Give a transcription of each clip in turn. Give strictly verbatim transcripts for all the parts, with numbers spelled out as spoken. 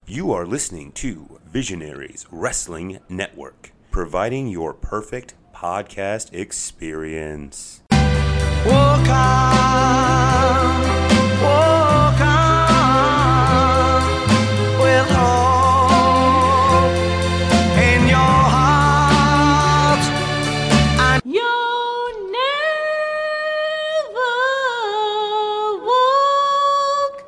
You are listening to Visionaries Wrestling Network, providing your perfect podcast experience. Walk on, walk on, with hope in your heart. And you'll never walk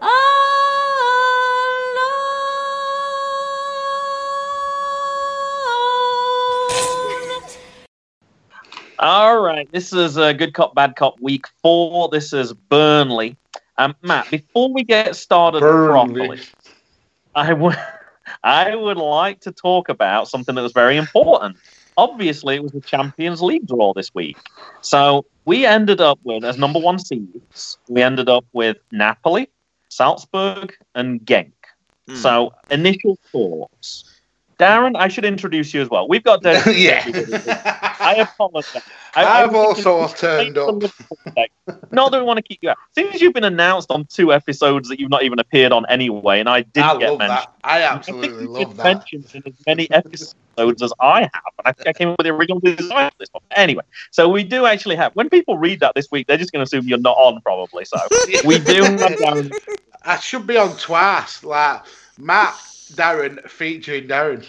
alone. All right, this is a Good Cop, Bad Cop week four. This is Burnley. Um, Matt, before we get started Burnley. properly, I would I would like to talk about something that was very important. Obviously, it was the Champions League draw this week. So we ended up with, as number one seeds, we ended up with Napoli, Salzburg, and Genk. Hmm. So initial thoughts. Darren, I should introduce you as well. We've got Darren. Yeah. I apologize. I, I've I also turned up. Not that we want to keep you out. Since you've been announced on two episodes that you've not even appeared on anyway, and I didn't I get love mentioned. that. I I absolutely think you've love been that. mentioned in as many episodes as I have. And I think I came up with the original design for this one. Anyway, so we do actually have, when people read that this week, they're just going to assume you're not on, probably. So we do have Darren. I should be on twice, like Matt, Darren featuring Darren.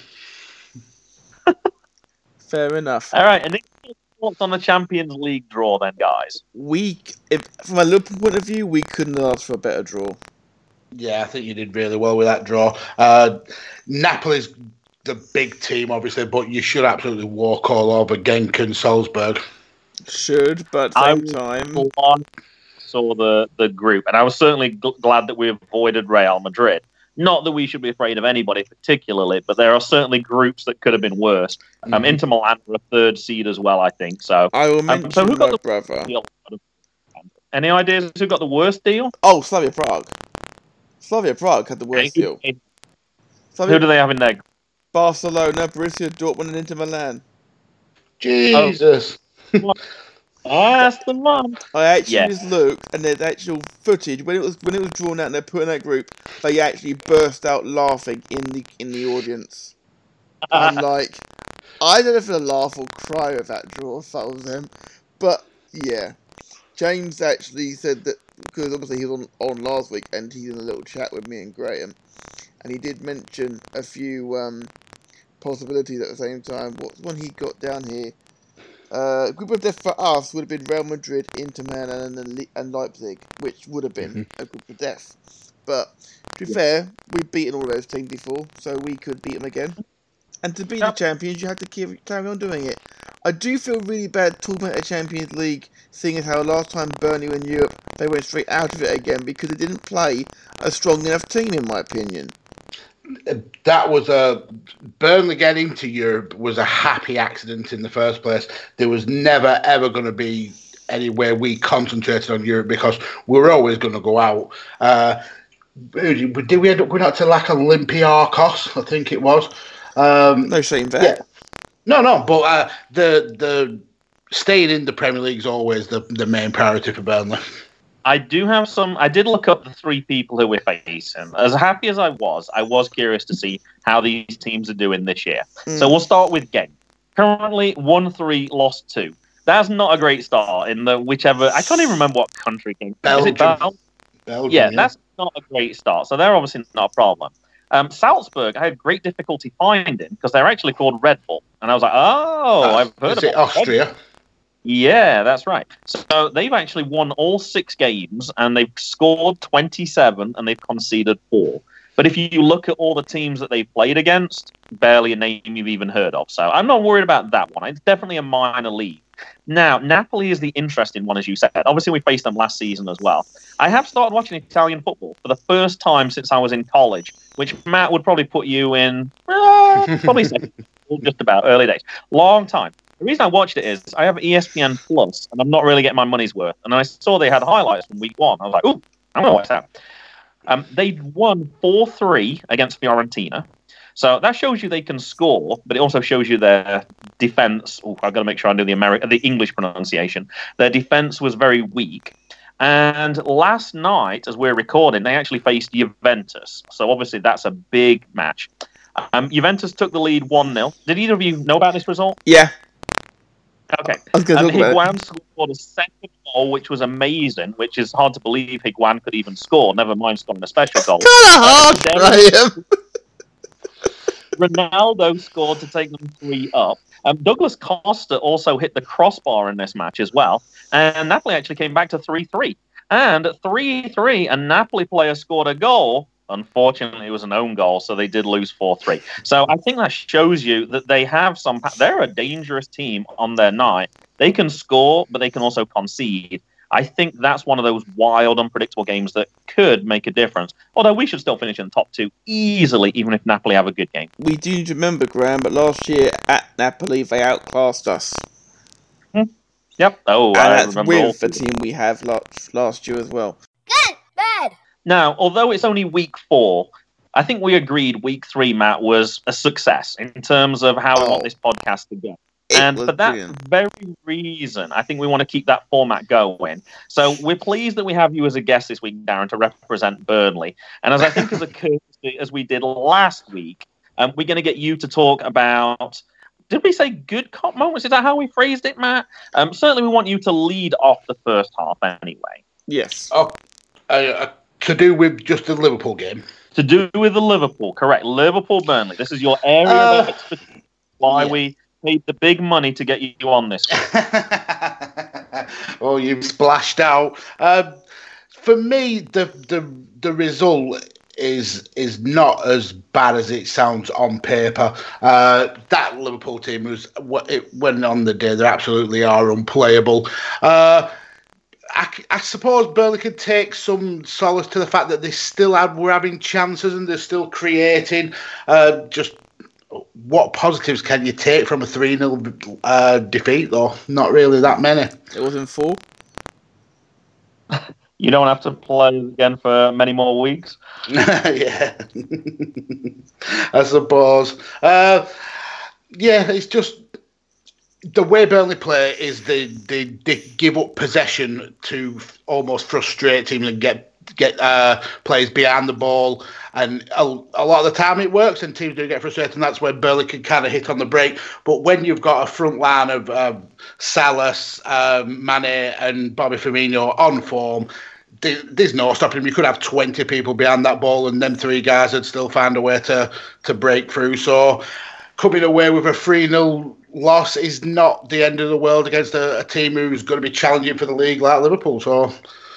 Fair enough. All right, and thoughts on the Champions League draw then, guys? We, if, from a Liverpool point of view, we couldn't ask for a better draw. Yeah, I think you did really well with that draw. Uh, Napoli's the big team, obviously, but you should absolutely walk all over Genk and Salzburg. Should, but at the same time... One saw the, the group, and I was certainly gl- glad that we avoided Real Madrid. Not that we should be afraid of anybody particularly, but there are certainly groups that could have been worse. Um, Mhm. Inter Milan were a third seed as well, I think. So, I will um, mention so who my got the brother. deal? Any ideas who got the worst deal? Oh, Slavia Prague. Slavia Prague had the worst deal. Who Slavia, do they have in there? Barcelona, Borussia Dortmund, and Inter Milan. Jesus. That's the one. I actually Yeah. just looked, and there's actual footage when it was when it was drawn out and they put in that group. They actually burst out laughing in the in the audience. I'm like, I don't know if I'd laugh or cry with that draw if that was them, but yeah, James actually said that because obviously he was on, on last week and he's in a little chat with me and Graham, and he did mention a few um, possibilities at the same time. What's one he got down here? Uh, group of death for us would have been Real Madrid, Inter Milan, and, Le- and Leipzig, which would have been Mm-hmm. a group of death. But to be fair, we've beaten all those teams before, so we could beat them again. And to beat Yep. the champions, you have to keep, carry on doing it. I do feel really bad talking about the Champions League, seeing as how last time Burnley were in Europe, they went straight out of it again because they didn't play a strong enough team, in my opinion. That was a Burnley getting into Europe was a happy accident in the first place. There was never ever going to be anywhere we concentrated on Europe because we were always going to go out. Uh, did we end up going out to like Olympiacos? I think it was. Um, No shame there. yeah, no, no, but uh, the the staying in the Premier League is always the the main priority for Burnley. I do have some. I did look up the three people who we're facing. As happy as I was, I was curious to see how these teams are doing this year. Mm. So we'll start with Genk. Currently, one three, lost two. That's not a great start in the whichever. I can't even remember what country came. Is it Belgium. Bel- Belgium, Yeah, that's not a great start. So they're obviously not a problem. Um, Salzburg, I had great difficulty finding because they're actually called Red Bull, and I was like, oh, Uh, I've heard is of it Austria? Yeah, that's right. So they've actually won all six games and they've scored twenty-seven and they've conceded four. But if you look at all the teams that they've played against, barely a name you've even heard of. So I'm not worried about that one. It's definitely a minor league. Now, Napoli is the interesting one, as you said. Obviously, we faced them last season as well. I have started watching Italian football for the first time since I was in college, which Matt would probably put you in, uh, probably second, just about early days. Long time. The reason I watched it is I have E S P N Plus, and I'm not really getting my money's worth. And I saw they had highlights from week one. I was like, ooh, I'm going to watch that. Um, they won four three against Fiorentina. So that shows you they can score, but it also shows you their defense. Oh, I've got to make sure I do the American, the English pronunciation. Their defense was very weak. And last night, as we're recording, they actually faced Juventus. So obviously that's a big match. Um, Juventus took the lead one nil. Did either of you know about this result? Yeah. Okay. I was going Um, to talk about it. Higuain scored a second goal, which was amazing, which is hard to believe Higuain could even score, never mind scoring a special goal. Kind of hard, then- Graham. Ronaldo scored to take them three up. Um, Douglas Costa also hit the crossbar in this match as well. And Napoli actually came back to three three. And three three, a Napoli player scored a goal. Unfortunately, it was an own goal, so they did lose four three. So I think that shows you that they have some... They're a dangerous team on their night. They can score, but they can also concede. I think that's one of those wild, unpredictable games that could make a difference. Although we should still finish in the top two easily, even if Napoli have a good game. We do need to remember, Graham, but last year at Napoli, they outclassed us. Yep. Oh, And I that's remember. all- with the team we have last, last year as well. Good, bad. Now, although it's only week four, I think we agreed week three, Matt, was a success in terms of how we Oh. want this podcast to go. It And was for that brilliant. very reason, I think we want to keep that format going. So we're pleased that we have you as a guest this week, Darren, to represent Burnley. And as I think as a courtesy, as we did last week, um, we're going to get you to talk about... Did we say good cop moments? Is that how we phrased it, Matt? Um, certainly we want you to lead off the first half anyway. Yes. Oh, uh, uh, to do with just the Liverpool game. To do with the Liverpool, correct. Liverpool-Burnley. This is your area Uh, of expertise. Why yeah. we paid the big money to get you on this one. Oh, you've splashed out. Um, for me, the the the result is is not as bad as it sounds on paper. Uh, that Liverpool team was what it went on the day. They absolutely are unplayable. Uh, I, I suppose Burnley could take some solace to the fact that they still had, were having chances and they're still creating. Uh, just what positives can you take from a three nil uh, defeat, though? Not really that many. It wasn't four. You don't have to play again for many more weeks. Yeah, I suppose. Uh, yeah, it's just the way Burnley play is they, they, they give up possession to almost frustrate teams and get get uh, players behind the ball. And a, a lot of the time it works and teams do get frustrated, and that's where Burnley can kind of hit on the break. But when you've got a front line of um, Salas, um, Mane and Bobby Firmino on form, there, there's no stopping them. You could have twenty people behind that ball and them three guys would still find a way to, to break through. So coming away with a three nil loss is not the end of the world against a, a team who's going to be challenging for the league like Liverpool. So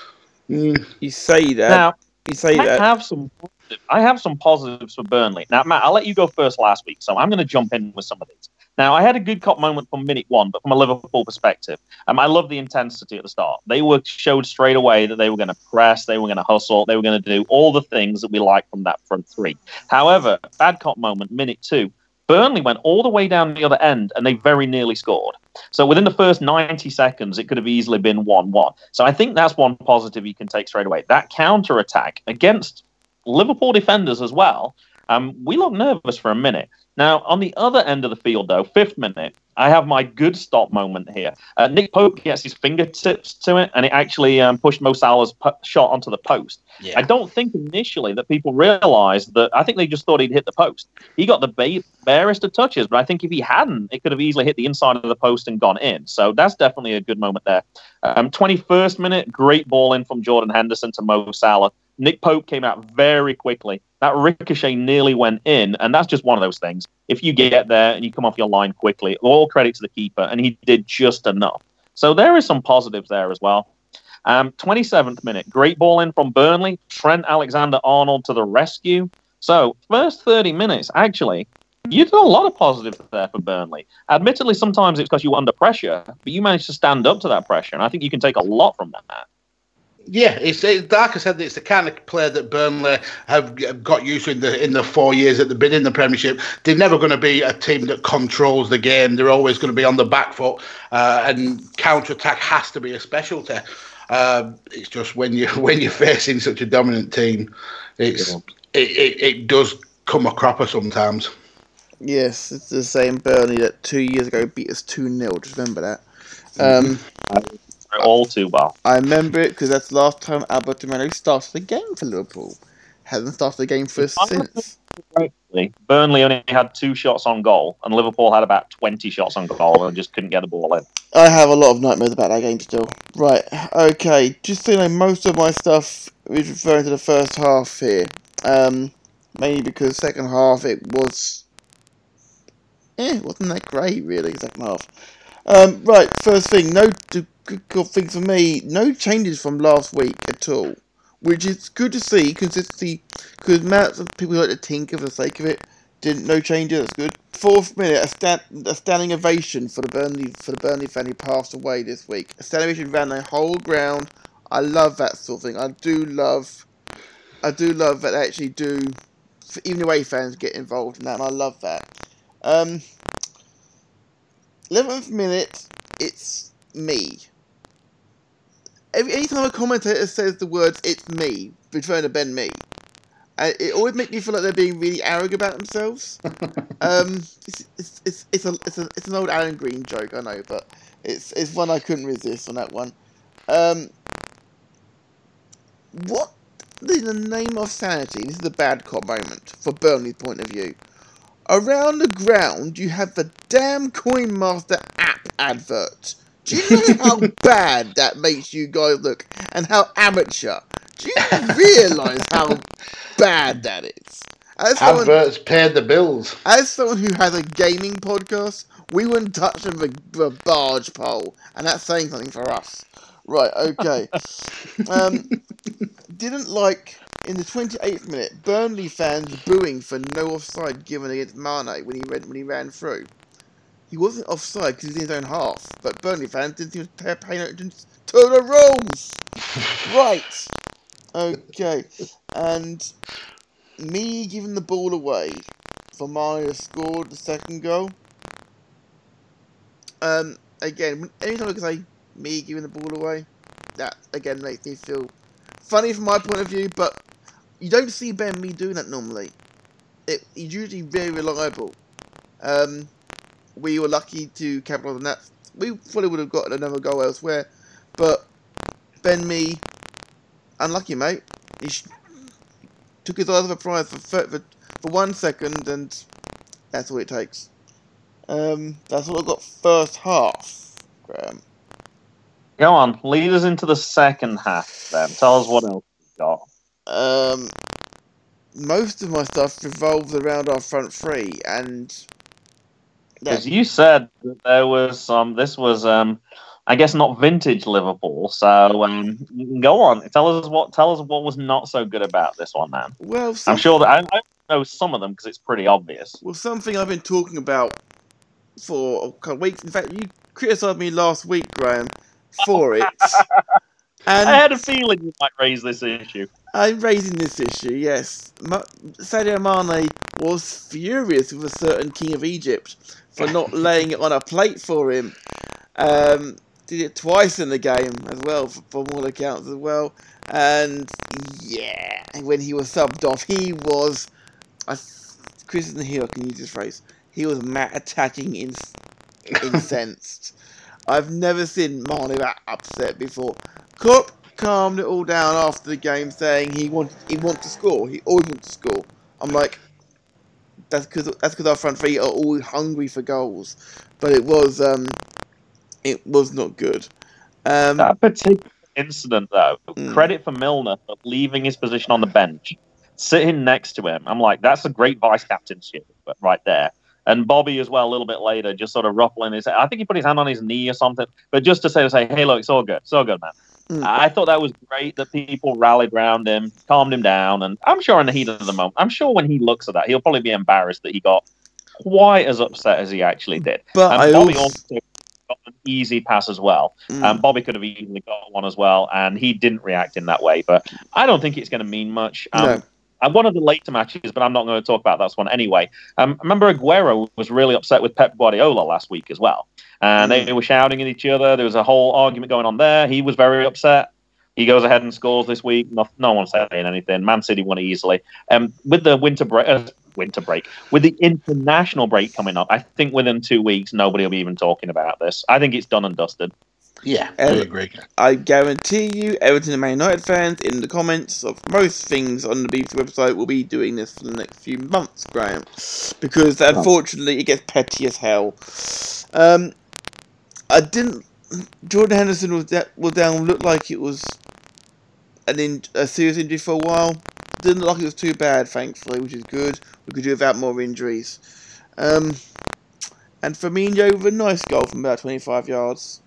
mm. You say that. Now, you say I that. have some I have some positives for Burnley. Now, Matt, I'll let you go first last week, so I'm going to jump in with some of these. Now, I had a good cop moment from minute one, but from a Liverpool perspective, um, I love the intensity at the start. They were showed straight away that they were going to press, they were going to hustle, they were going to do all the things that we like from that front three. However, bad cop moment, minute two, Burnley went all the way down the other end, and they very nearly scored. So within the first ninety seconds, it could have easily been one one. So I think that's one positive you can take straight away. That counter-attack against Liverpool defenders as well, um, we looked nervous for a minute. Now, on the other end of the field, though, fifth minute, I have my good stop moment here. Uh, Nick Pope gets his fingertips to it, and it actually um, pushed Mo Salah's po- shot onto the post. Yeah. I don't think initially that people realised that. I think they just thought he'd hit the post. He got the ba- barest of touches, but I think if he hadn't, it could have easily hit the inside of the post and gone in. So that's definitely a good moment there. Um, twenty-first minute, great ball in from Jordan Henderson to Mo Salah. Nick Pope came out very quickly. That ricochet nearly went in, and that's just one of those things. If you get there and you come off your line quickly, all credit to the keeper, and he did just enough. So there is some positives there as well. Um, twenty-seventh minute, great ball in from Burnley. Trent Alexander-Arnold to the rescue. So first thirty minutes, actually, you did a lot of positives there for Burnley. Admittedly, sometimes it's because you were under pressure, but you managed to stand up to that pressure, and I think you can take a lot from that, Matt. Yeah, it's it, like I said, it's the kind of player that Burnley have got used to in the in the four years that they've been in the Premiership. They're never going to be a team that controls the game. They're always going to be on the back foot, uh, and counter attack has to be a specialty. Uh, it's just when you when you're facing such a dominant team, it's Yeah. it, it, it does come a cropper sometimes. Yes, it's the same Burnley that two years ago beat us two nil. Just remember that. Um, it all too well. I remember it because that's the last time Alberto Moreno started the game for Liverpool. Hasn't started the game for us since. Burnley only had two shots on goal, and Liverpool had about twenty shots on goal and just couldn't get the ball in. I have a lot of nightmares about that game still. Right, okay. Just so you know, most of my stuff is referring to the first half here. Um, mainly because second half it was... Eh, it wasn't that great, really, second half. Um, right, first thing, no good, good things for me. No changes from last week at all. Which is good to see, consistency, because amounts of people who like to tinker for the sake of it. Didn't no changes. That's good. Fourth minute, a, stand, a standing ovation for the Burnley for the Burnley fan who passed away this week. A standing ovation ran the whole ground. I love that sort of thing. I do love, I do love that they actually do. Even away fans get involved in that, and I love that. Um, eleventh minute, it's me. Every anytime a commentator says the words "it's me," referring to Ben Mee, uh, it always makes me feel like they're being really arrogant about themselves. um, it's, it's it's it's a it's a it's an old Alan Green joke, I know, but it's it's one I couldn't resist on that one. Um, what in the name of sanity? This is a bad cop moment for Burnley's point of view. Around the ground, you have the damn Coin Master app advert. Do you know how bad that makes you guys look? And how amateur? Do you realise how bad that is? As someone, Adverts paid the bills. as someone who has a gaming podcast, we wouldn't touch them with a barge pole. And that's saying something for us. Right, okay. um, didn't like, in the twenty-eighth minute, Burnley fans booing for no offside given against Mane when he ran, when he ran through. He wasn't offside because he was in his own half, but Burnley fans didn't seem to pay attention to the rules. Right. Okay. And me giving the ball away for Mane to score the second goal. Um. Again, anytime I can say me giving the ball away, that again makes me feel funny from my point of view. But you don't see Ben Mee doing that normally. It, he's usually very reliable. Um. We were lucky to capitalise on that. We probably would have got another goal elsewhere. But Ben Mee, unlucky, mate. He sh- took his eyes off the prize for, for, for one second, and that's all it takes. Um, that's all I've got first half, Graham. Go on, lead us into the second half then. Tell us what else you've got. Um, most of my stuff revolves around our front three, and... Because you said that there was some. This was, um, I guess, not vintage Liverpool. So um, go on, tell us what. Tell us what was not so good about this one, man. Well, some, I'm sure that I, I know some of them because it's pretty obvious. Well, something I've been talking about for a couple of weeks. In fact, you criticised me last week, Graham, for it. And I had a feeling you might raise this issue. I'm raising this issue. Yes, Ma- Sadio Mane was furious with a certain king of Egypt for not laying it on a plate for him. Um, did it twice in the game as well, for, for all accounts as well. And yeah, when he was subbed off, he was. I, Chris isn't here. I can use this phrase. He was mat attacking, in, incensed. I've never seen Mane that upset before. Klopp calmed it all down after the game, saying he wanted he wanted to score. He always wants to score. I'm like, that's because that's because our front three are all hungry for goals. But it was um, it was not good. Um, That particular incident, though, Mm. credit for Milner for leaving his position on the bench, sitting next to him. I'm like, that's a great vice captainship right there. And Bobby as well, a little bit later, just sort of ruffling his. I think he put his hand on his knee or something, but just to say, to say, hey, look, it's all good, it's all good, man. Mm. I thought that was great that people rallied around him, calmed him down, and I'm sure in the heat of the moment, I'm sure when he looks at that, he'll probably be embarrassed that he got quite as upset as he actually did. But and I Bobby also- also got an easy pass as well. Mm. Um, Bobby could have easily got one as well, and he didn't react in that way. But I don't think it's going to mean much. Um, No. And one of the later matches, but I'm not going to talk about that one anyway. Um, I remember Aguero was really upset with Pep Guardiola last week as well. And Mm. they were shouting at each other. There was a whole argument going on there. He was very upset. He goes ahead and scores this week. No, no one's saying anything. Man City won easily. Um, with the winter break, uh, winter break, with the international break coming up, I think within two weeks nobody will be even talking about this. I think it's done and dusted. Yeah, I Um, agree. I guarantee you, Everton and Man United fans in the comments of most things on the B B C website will be doing this for the next few months, Graham, because unfortunately it gets petty as hell. Um, I didn't. Jordan Henderson was da- was down. Looked like it was an in- a serious injury for a while. Didn't look like it was too bad, thankfully, which is good. We could do without more injuries. Um, and Firmino with a nice goal from about twenty-five yards.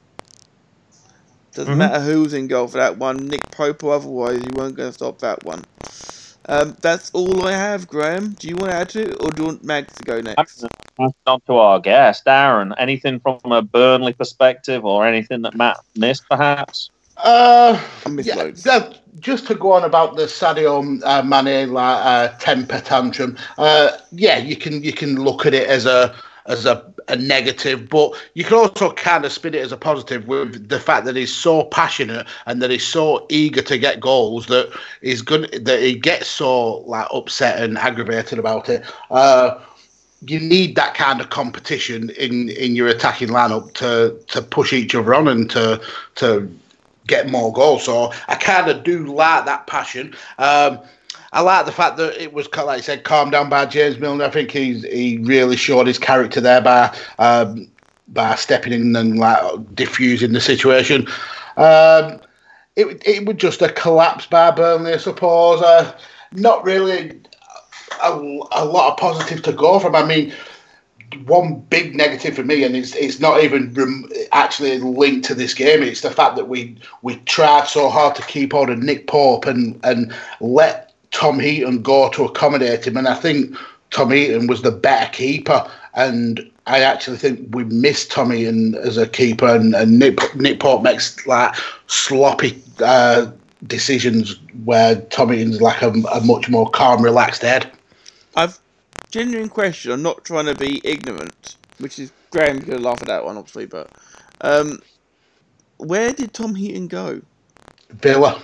Doesn't Mhm. matter who's in goal for that one, Nick Pope or otherwise, you weren't going to stop that one. Um, that's all I have, Graham. Do you want to add to it, or do you want Mags to go next? On to our guest, Aaron. Anything from a Burnley perspective, or anything that Matt missed, perhaps? Uh, I missed yeah, loads. that- just to go on about the Sadio uh, Mane like, uh, temper tantrum. Uh, yeah, you can you can look at it as a as a, a negative, but you can also kind of spin it as a positive with the fact that he's so passionate and that he's so eager to get goals that he's good that he gets so like upset and aggravated about it. Uh, you need that kind of competition in, in your attacking lineup to to push each other on and to to get more goals. So I kind of do like that passion. Um, I like the fact that it was, like I said, calmed down by James Milner. I think he's he really showed his character there by um, by stepping in and like diffusing the situation. Um, it it was just a collapse by Burnley, I suppose. Uh, not really a, a lot of positive to go from. I mean, one big negative for me, and it's it's not even rem- actually linked to this game. It's the fact that we we tried so hard to keep on of Nick Pope and and let Tom Heaton go to accommodate him, and I think Tom Heaton was the better keeper, and I actually think we missed Tom Heaton as a keeper, and, and Nick Nick Pope makes like sloppy uh, decisions where Tom Heaton's like a, a much more calm, relaxed head. I've genuine question. I'm not trying to be ignorant, which is Graham's going to laugh at that one, obviously. But um, where did Tom Heaton go? Villa.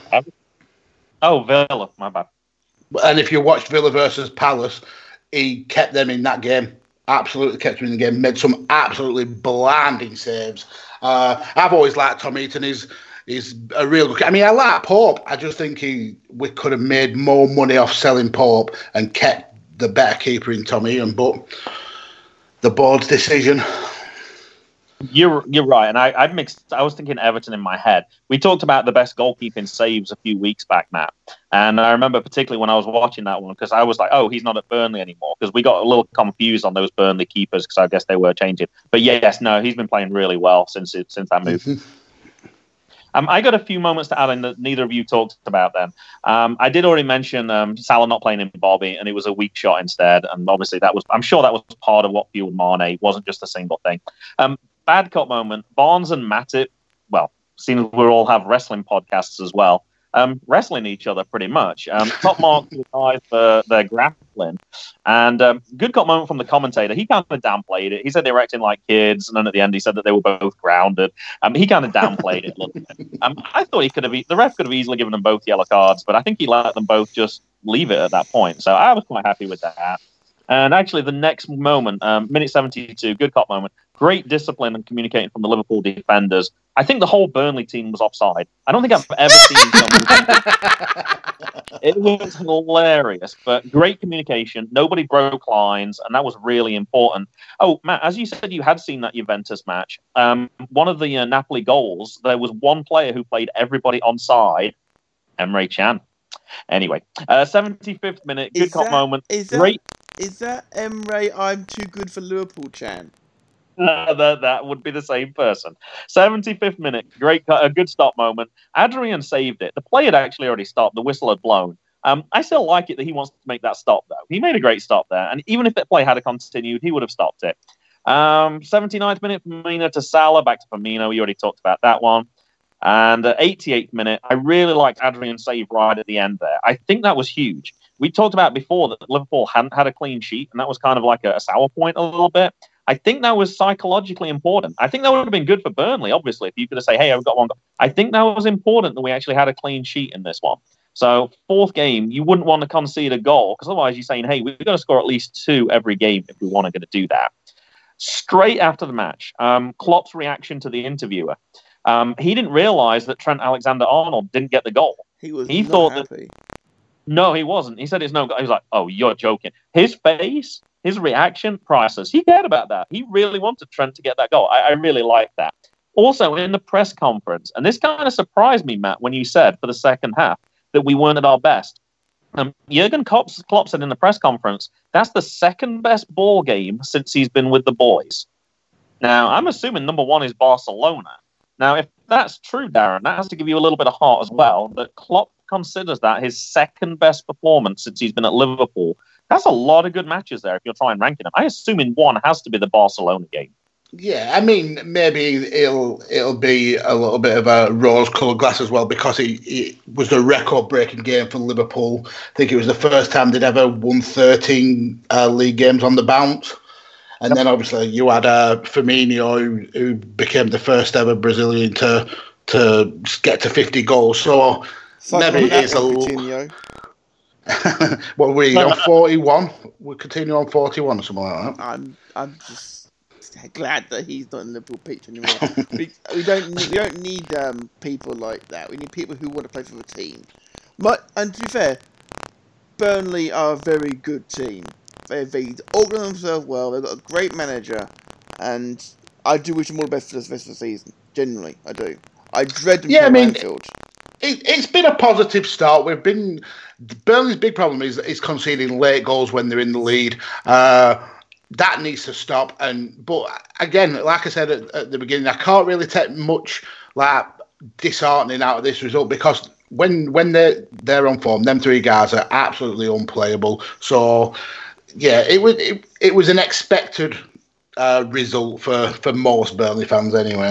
Oh, Villa, my bad. And if you watched Villa versus Palace, he kept them in that game. Absolutely kept them in the game. Made some absolutely blinding saves. Uh, I've always liked Tom Heaton. He's he's a real good. I mean, I like Pope. I just think he we could have made more money off selling Pope and kept the better keeper in Tom Heaton. But the board's decision. You're you're right, and I, I mixed. I was thinking Everton in my head. We talked about the best goalkeeping saves a few weeks back, Matt, and I remember particularly when I was watching that one because I was like, "Oh, he's not at Burnley anymore," because we got a little confused on those Burnley keepers because I guess they were changing. But yes, no, he's been playing really well since it, since that move. Mm-hmm. Um, I got a few moments to add in that neither of you talked about then. Um, I did already mention um, Salah not playing in Bobby, and it was a weak shot instead. And obviously, that was I'm sure that was part of what fueled Mane. It wasn't just a single thing. Um, bad cop moment. Barnes and Matip, well, seems we all have wrestling podcasts as well, um, wrestling each other pretty much. Um, top mark to the guys for their grappling. And um, good cop moment from the commentator. He kind of downplayed it. He said they were acting like kids, and then at the end he said that they were both grounded. Um, he kind of downplayed it a little bit. Um, I thought he could have, the ref could have easily given them both yellow cards, but I think he let them both just leave it at that point. So I was quite happy with that. And actually, the next moment, um, minute seventy-two, good cop moment, great discipline and communicating from the Liverpool defenders. I think the whole Burnley team was offside. I don't think I've ever seen someone. It was hilarious, but great communication. Nobody broke lines, and that was really important. Oh, Matt, as you said, you had seen that Juventus match. Um, one of the uh, Napoli goals, there was one player who played everybody onside, Emre Can. Anyway, uh, seventy-fifth minute, good Is cop that- moment. Is that Great. is that Emre? I'm too good for Liverpool, Chan. Uh, that, that would be the same person. seventy-fifth minute, great, a good stop moment. Adrian saved it. The play had actually already stopped. The whistle had blown. Um, I still like it that he wants to make that stop, though. He made a great stop there, and even if that play had continued, he would have stopped it. Um, seventy-ninth minute, Firmino to Salah, back to Firmino. We already talked about that one. And uh, eighty-eighth minute, I really liked Adrian's save right at the end there. I think that was huge. We talked about before that Liverpool hadn't had a clean sheet, and that was kind of like a, a sour point a little bit. I think that was psychologically important. I think that would have been good for Burnley, obviously, if you could have said, hey, I've got one. I think that was important that we actually had a clean sheet in this one. So, fourth game, you wouldn't want to concede a goal, because otherwise you're saying, hey, we're going to score at least two every game if we want to do that. Straight after the match, um, Klopp's reaction to the interviewer. Um, he didn't realize that Trent Alexander-Arnold didn't get the goal. He was He not thought that- happy. No, he wasn't. He said it's no goal. He was like, "Oh, you're joking." His face, his reaction, priceless. He cared about that. He really wanted Trent to get that goal. I, I really like that. Also, in the press conference, and this kind of surprised me, Matt, when you said for the second half that we weren't at our best. Um, Jurgen Klopp, Klopp said in the press conference, that's the second best ball game since he's been with the boys. Now, I'm assuming number one is Barcelona. Now, if that's true, Darren, that has to give you a little bit of heart as well, that Klopp considers that his second best performance since he's been at Liverpool. That's a lot of good matches there if you're trying ranking them. I assume in one has to be the Barcelona game. Yeah, I mean, maybe it'll it'll be a little bit of a rose-coloured glass as well because it, it was a record-breaking game for Liverpool. I think it was the first time they'd ever won thirteen uh, league games on the bounce. And yep. Then obviously you had uh, Firmino, who, who became the first ever Brazilian to to get to fifty goals. So maybe it's a little... What were we on forty-one? We're continuing on forty-one or something like that. I'm I'm just glad that he's not in the Liverpool pitch anymore. we, we don't need, we don't need um, people like that. We need people who want to play for the team. But and to be fair, Burnley are a very good team. They they organise themselves well. They've got a great manager, and I do wish them all the best for the rest of the season. Genuinely, I do. I dread them. Yeah, I mean, Anfield. It, it's been a positive start. We've been Burnley's big problem is is conceding late goals when they're in the lead. Uh, that needs to stop. And but again, like I said at, at the beginning, I can't really take much like disheartening out of this result because when when they're they're on form, them three guys are absolutely unplayable. So yeah, it was it, it was an expected uh, result for, for most Burnley fans anyway.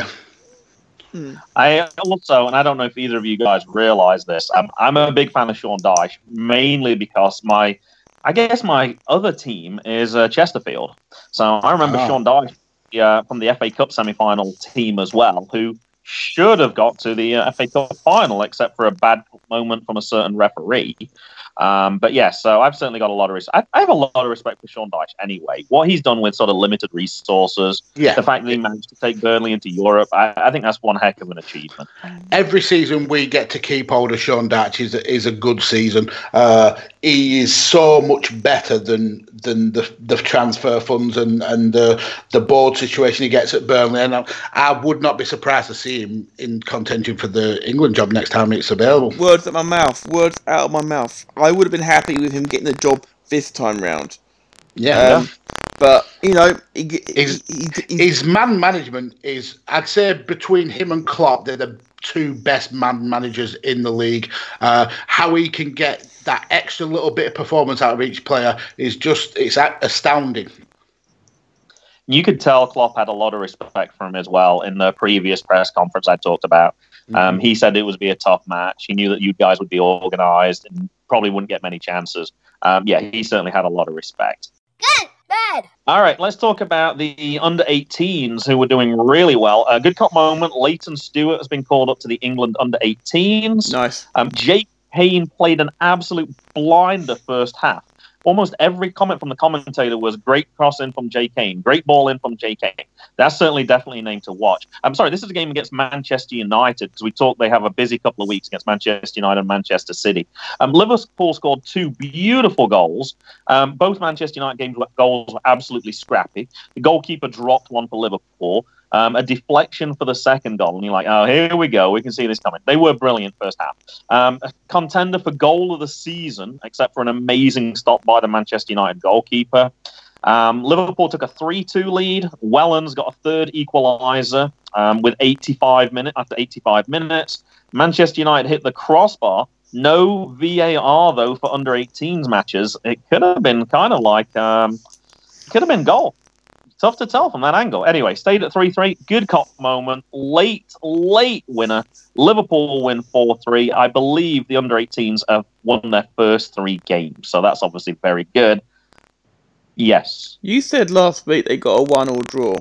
I also, and I don't know if either of you guys realize this, I'm, I'm a big fan of Sean Dyche, mainly because my, I guess my other team is uh, Chesterfield. So I remember Oh. Sean Dyche uh, from the F A Cup semi-final team as well, who should have got to the uh, F A Cup final, except for a bad moment from a certain referee. Um, but yes, yeah, so I've certainly got a lot of respect. I, I have a lot of respect for Sean Dyche anyway. What he's done with sort of limited resources, Yeah. the fact that he managed to take Burnley into Europe, I, I think that's one heck of an achievement. Every season we get to keep hold of Sean Dyche is a, is a good season. Uh, he is so much better than than the, the transfer funds and, and uh, the board situation he gets at Burnley. And I, I would not be surprised to see him in contention for the England job next time it's available. Words out of my mouth. Words out of my mouth. I would have been happy with him getting the job this time round. Yeah. Um, but, you know, he, His, he, he, he, his man management is, I'd say, between him and Klopp, they're the two best man managers in the league. Uh, how he can get that extra little bit of performance out of each player is just, it's astounding. You could tell Klopp had a lot of respect for him as well in the previous press conference I talked about. Um, Mm-hmm. he said it would be a tough match. He knew that you guys would be organised and probably wouldn't get many chances. Um, yeah, he certainly had a lot of respect. Good, bad. All right, let's talk about the under eighteens who were doing really well. A good cop moment, Leighton Stewart has been called up to the England under eighteens. nice. Um, Jake Kane played an absolute blinder first half. Almost every comment from the commentator was great cross in from Jay Kane, great ball in from Jay Kane. That's certainly definitely a name to watch. I'm sorry, this is a game against Manchester United because we talked they have a busy couple of weeks against Manchester United and Manchester City. Um, Liverpool scored two beautiful goals. Um, both Manchester United games goals were absolutely scrappy. The goalkeeper dropped one for Liverpool. Um, a deflection for the second goal, and you're like, oh, here we go. We can see this coming. They were brilliant first half. Um, a contender for goal of the season, except for an amazing stop by the Manchester United goalkeeper. Um, Liverpool took a three two lead. Wellens got a third equaliser um, with eighty-five minutes after eighty-five minutes. Manchester United hit the crossbar. No V A R though for under eighteens matches. It could have been kind of like um, could have been goal. Tough to tell from that angle. Anyway, stayed at three three. Good cop moment. Late, late winner. Liverpool win four three. I believe the under eighteens have won their first three games. So that's obviously very good. Yes. You said last week they got a one-all draw.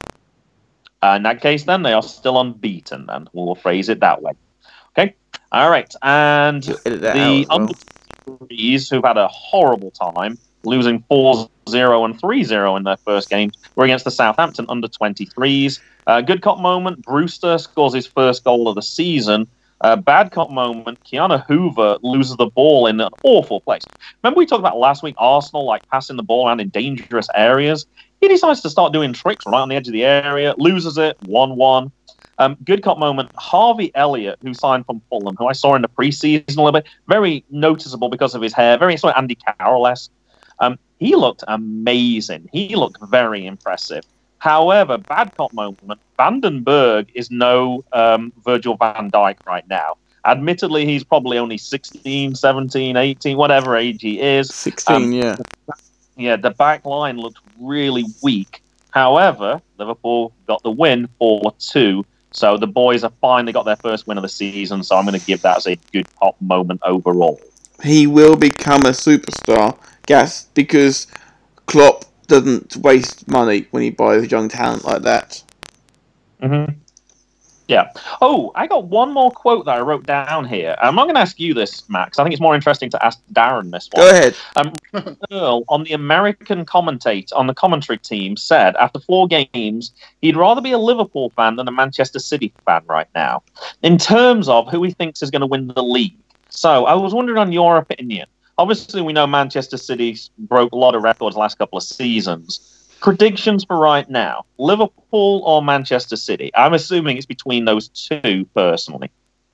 Uh, in that case, then, they are still unbeaten, then. We'll phrase it that way. Okay? All right. And Edit that the out as well. under threes, who've had a horrible time, losing four zero and three zero in their first games, were against the Southampton under twenty-threes. Uh, good cop moment, Brewster scores his first goal of the season. Uh, bad cop moment, Keanu Hoover loses the ball in an awful place. Remember we talked about last week, Arsenal like passing the ball around in dangerous areas? He decides to start doing tricks right on the edge of the area, loses it, one one. Um, good cop moment, Harvey Elliott, who signed from Fulham, who I saw in the preseason a little bit, very noticeable because of his hair, very sort of Andy Carroll-esque. Um, he looked amazing. He looked very impressive. However, bad cop moment, Vandenberg is no um, Virgil van Dijk right now. Admittedly, he's probably only sixteen, seventeen, eighteen, whatever age he is. sixteen, Um, yeah. Yeah, the back line looked really weak. However, Liverpool got the win four two. So the boys have finally got their first win of the season. So I'm going to give that as a good pop moment overall. He will become a superstar, Gas, because Klopp doesn't waste money when he buys young talent like that. Mm-hmm. Yeah. Oh, I got one more quote that I wrote down here. I'm not going to ask you this, Max. I think it's more interesting to ask Darren this one. Go ahead. Um, Earl, on the American commentate on the commentary team, said after four games he'd rather be a Liverpool fan than a Manchester City fan right now, in terms of who he thinks is going to win the league. So I was wondering on your opinion. Obviously, we know Manchester City broke a lot of records the last couple of seasons. Predictions for right now: Liverpool or Manchester City? I'm assuming it's between those two, personally.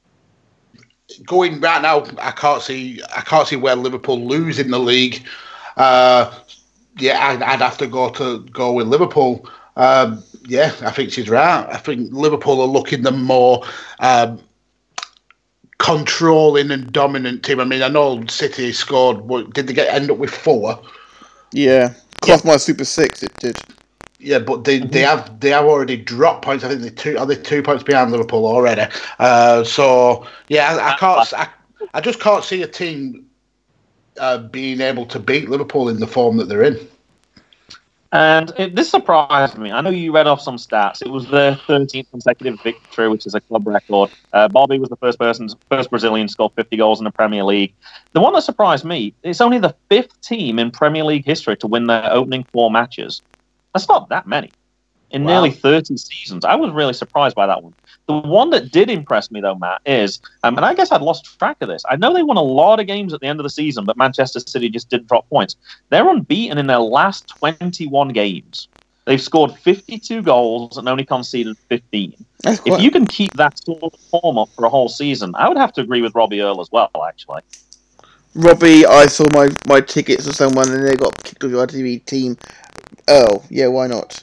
Going right now, I can't see. I can't see where Liverpool lose in the league. Uh, yeah, I'd, I'd have to go to go with Liverpool. Um, yeah, I think she's right. I think Liverpool are looking the more um, controlling and dominant team. I mean, I know City scored. What, did they get end up with four? Yeah. Cost my Super Six, it did. Yeah, but they, they have they have already dropped points. I think they're two are they two points behind Liverpool already. Uh, so yeah, I, I can't. I, I just can't see a team uh, being able to beat Liverpool in the form that they're in. And it, this surprised me. I know you read off some stats. It was their thirteenth consecutive victory, which is a club record. Uh, Bobby was the first person, first Brazilian to score fifty goals in the Premier League. The one that surprised me, it's only the fifth team in Premier League history to win their opening four matches. That's not that many. In Wow. nearly thirty seasons. I was really surprised by that one. The one that did impress me, though, Matt, is, um, and I guess I'd lost track of this, I know they won a lot of games at the end of the season, but Manchester City just didn't drop points. They're unbeaten in their last twenty-one games. They've scored fifty-two goals and only conceded fifteen. That's If quite... you can keep that sort of form up for a whole season, I would have to agree with Robbie Earle as well, actually. Robbie, I saw my, my tickets to someone and they got kicked off your I T V team. Oh, yeah, why not?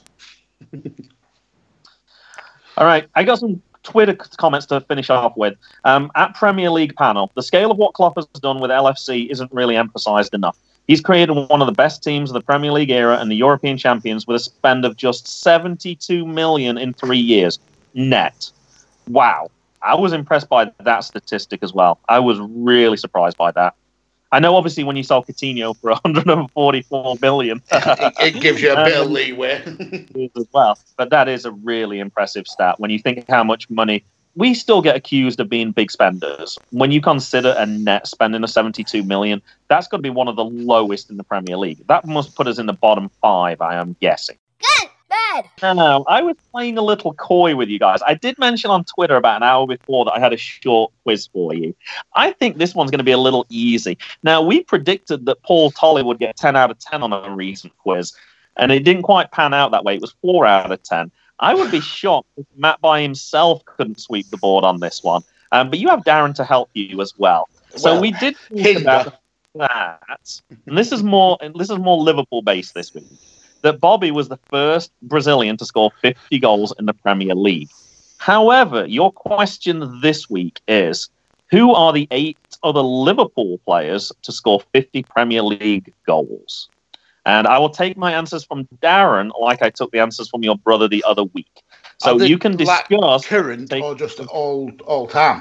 All right, I got some Twitter comments to finish off with. Um, at Premier League panel, the scale of what Klopp has done with L F C isn't really emphasised enough. He's created one of the best teams of the Premier League era and the European champions with a spend of just seventy-two million in three years net. Wow. I was impressed by that statistic as well. I was really surprised by that. I know, obviously, when you sell Coutinho for one hundred forty-four million, it, it gives you a bit of um, leeway. as well. But that is a really impressive stat when you think how much money we still get accused of being big spenders. When you consider a net spending of seventy-two million, that's got to be one of the lowest in the Premier League. That must put us in the bottom five, I am guessing. Good, bad. No, I was playing a little coy with you guys. I did mention on Twitter about an hour before that I had a short quiz for you. I think this one's going to be a little easy. Now, we predicted that Paul Tolley would get ten out of ten on a recent quiz, and it didn't quite pan out that way. It was four out of ten. I would be shocked if Matt by himself couldn't sweep the board on this one. Um, but you have Darren to help you as well. So Well, we did talk hinder. about that. And this is more this is more Liverpool based this week. That Bobby was the first Brazilian to score fifty goals in the Premier League. However, your question this week is, who are the eight other Liverpool players to score fifty Premier League goals? And I will take my answers from Darren like I took the answers from your brother the other week. So Are they you can like discuss... current they- or just old old time.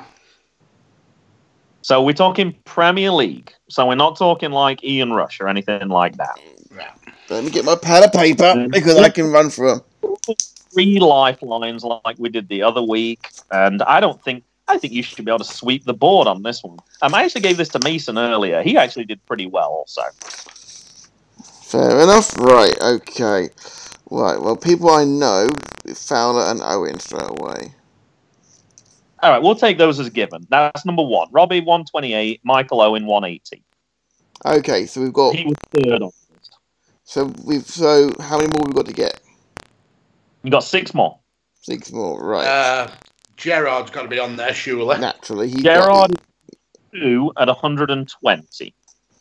So we're talking Premier League. So we're not talking like Ian Rush or anything like that. Let me get my pad of paper because I can run through them. Three lifelines like we did the other week. And I don't think... I think you should be able to sweep the board on this one. Um, I actually gave this to Mason earlier. He actually did pretty well also. Fair enough. Right, okay. Right, well, people I know, Fowler and Owen straight away. All right, we'll take those as given. That's number one. Robbie, one twenty-eight. Michael Owen, one eighty. Okay, so we've got... He was third on the list. So, we've, so how many more we've got to get? You got six more. Six more, right. Uh, Gerard's got to be on there, surely. Naturally. He Gerard got... is two at one hundred twenty.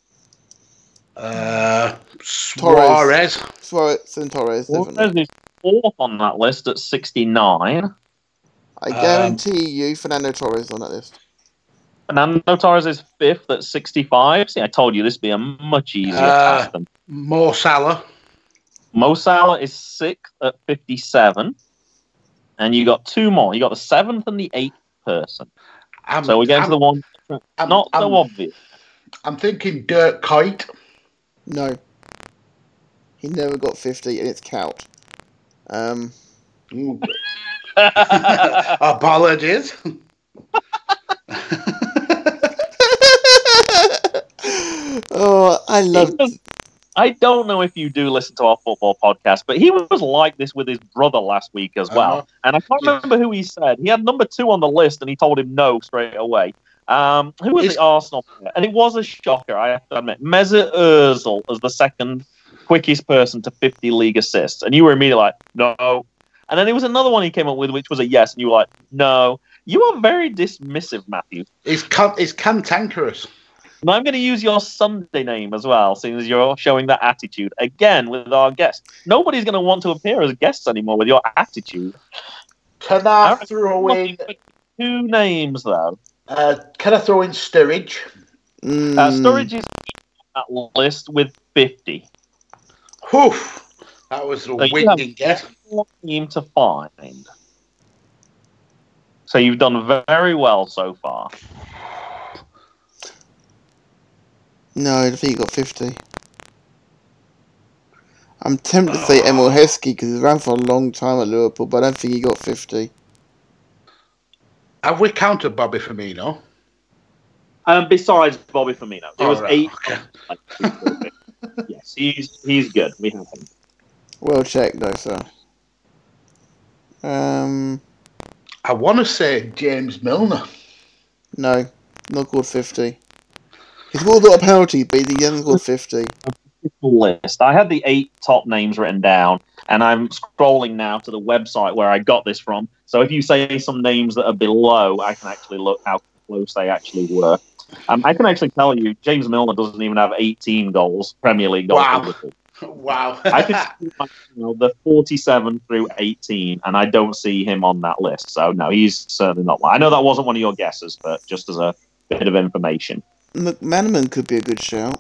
Uh, Suarez. Suarez and Torres, definitely. Torres is fourth on that list at sixty-nine. I guarantee you Fernando Torres on that list. Fernando Torres is fifth at sixty-five. See, I told you this would be a much easier Uh, task than Mo Salah. Mo Salah is sixth at fifty-seven. And you got two more. You got the seventh and the eighth person. I'm, So we're getting I'm, to the one I'm, not I'm, so obvious. I'm thinking Dirk Kuyt. No. He never got fifty, and it's Couch. Um... Apologies. Oh, I love... Because I don't know if you do listen to our football podcast, but he was like this with his brother last week as well. Uh-huh. And I can't Yeah. remember who he said. He had number two on the list, and he told him no straight away. Um, who was Is- the Arsenal player? And it was a shocker, I have to admit. Mesut Ozil as the second quickest person to fifty league assists. And you were immediately like, no. And then there was another one he came up with, which was a yes, and you were like, no. You are very dismissive, Matthew. It's, can- it's cantankerous. And I'm going to use your Sunday name as well, seeing as you're showing that attitude again with our guests. Nobody's going to want to appear as guests anymore with your attitude. Can I I throw in? Two names, though. Uh, can I throw in Sturridge? Mm, Uh, Sturridge is on that list with fifty. Whew. That was a So you winning guess. One team to find. So you've done very well so far. No, I don't think he got fifty. I'm tempted to say Emil Heskey because he's ran for a long time at Liverpool, but I don't think he got fifty. Have we counted Bobby Firmino? Um, besides Bobby Firmino, it Oh, was right, eight. okay. Yes, he's he's good. We have him. Well checked, though, sir. Um, I want to say James Milner. no, not called fifty. He's scored a lot of penalties, but he hasn't scored fifty. List. I had the eight top names written down, and I'm scrolling now to the website where I got this from. So if you say some names that are below, I can actually look how close they actually were. Um, I can actually tell you, James Milner doesn't even have eighteen goals, Premier League goals. Wow. for Liverpool. Wow. I can see like, you know, the forty-seven through eighteen, and I don't see him on that list. So no, he's certainly not one. I know that wasn't one of your guesses, but just as a bit of information. McManaman could be a good shout.